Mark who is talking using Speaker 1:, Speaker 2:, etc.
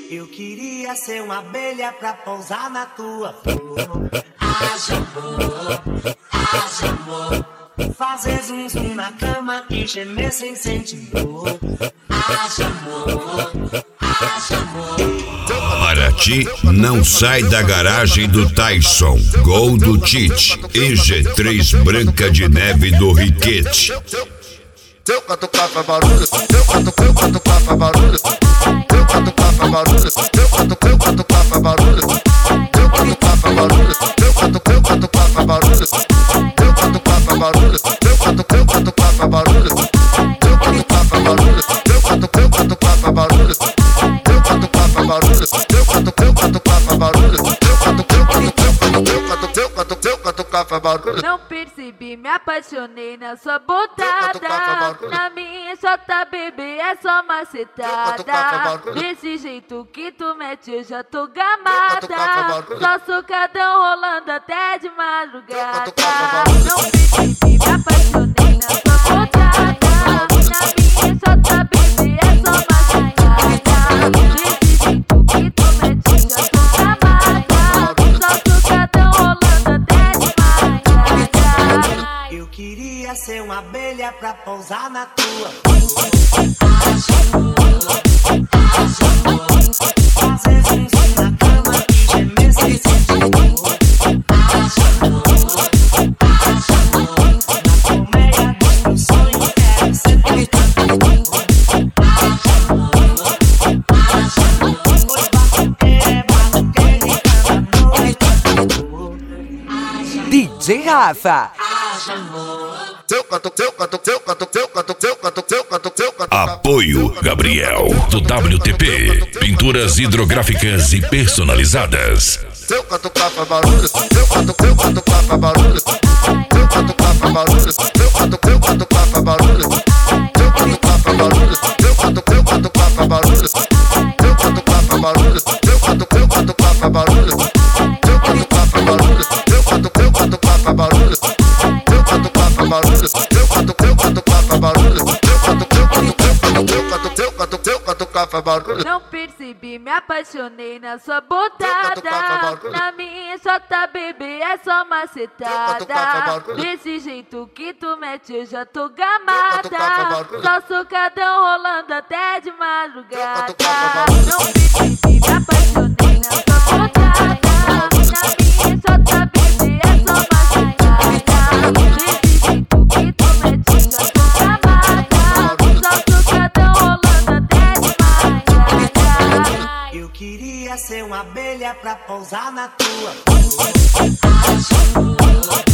Speaker 1: Eu queria ser uma abelha pra pousar na tua flor. Haja amor, fazer zum zum na cama e gemer sem sentir dor. Haja amor.
Speaker 2: Paraty não sai da garagem do Tyson, Gol do Tite e G3 Branca de Neve do Riquete.
Speaker 3: Teu catucar faz barulho, teu catucar faz barulho, teu catucar faz barulho, teu catucar faz barulho, teu catucar faz barulho, teu catucar faz barulho, teu catucar faz barulho, teu catucar faz barulho, teu catucar faz barulho, teu catucar faz barulho, teu catucar faz barulho, teu catucar faz barulho, teu catucar faz barulho.
Speaker 4: Não percebi, me apaixonei na sua botada. Na minha xota, bebê, é só macetada. Desse jeito que tu mete, eu já tô gamada. Só socadão rolando até de madrugada. Não percebi, me apaixonei na sua botada. Na minha xota, bebê, é só macetada. Desse jeito que tu mete, eu já tô gamada. Só socadão rolando até de madrugada.
Speaker 1: Eu queria ser uma abelha pra pousar na tua flor. Haja amor, fazer zum zum na cama e gemer sem sentir dor. Haja amor, na colmeia dos meus sonhos quero ser teu cantor. Haja amor, pois batuqueiro e canta noite.
Speaker 5: DJ Rafa.
Speaker 1: Haja amor.
Speaker 2: Apoio Gabriel do WTP, pinturas hidrográficas e personalizadas.
Speaker 3: Teu catucar faz barulho, teu catucar faz barulho, teu catucar faz barulho, teu catucar faz barulho, teu catucar faz barulho, teu catucar faz barulho, teu catucar faz barulho, teu catucar faz barulho, teu catucar faz barulho, teu catucar faz barulho, teu catucar faz barulho, teu catucar faz barulho, teu catucar faz barulho.
Speaker 4: Não percebi, me apaixonei na sua botada. Na minha xota, bebê, é só macetada. Desse jeito que tu mete, eu já tô gamada. Só socadão rolando até de madrugada. Não percebi, me apaixonei na sua botada. Na minha xota, bebê, é só macetada. Desse jeito que tu mete, eu já tô gamada. Só socadão rolando até de madrugada.
Speaker 1: Eu queria ser uma abelha pra pousar na tua flor. Haja amor.